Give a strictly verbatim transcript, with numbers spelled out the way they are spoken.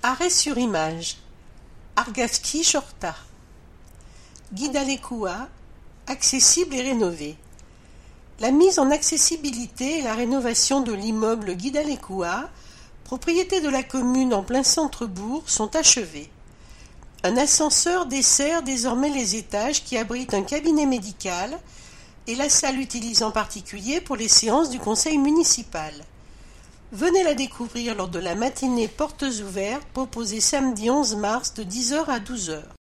Arrêt sur image. Argazki Shorta. Guidalekua, accessible et rénové. La mise en accessibilité et la rénovation de l'immeuble Guidalekua, propriété de la commune en plein centre-bourg, sont achevées. Un ascenseur dessert désormais les étages qui abritent un cabinet médical et la salle utilisée en particulier pour les séances du conseil municipal. Venez la découvrir lors de la matinée portes ouvertes proposée samedi onze mars de dix heures à douze heures.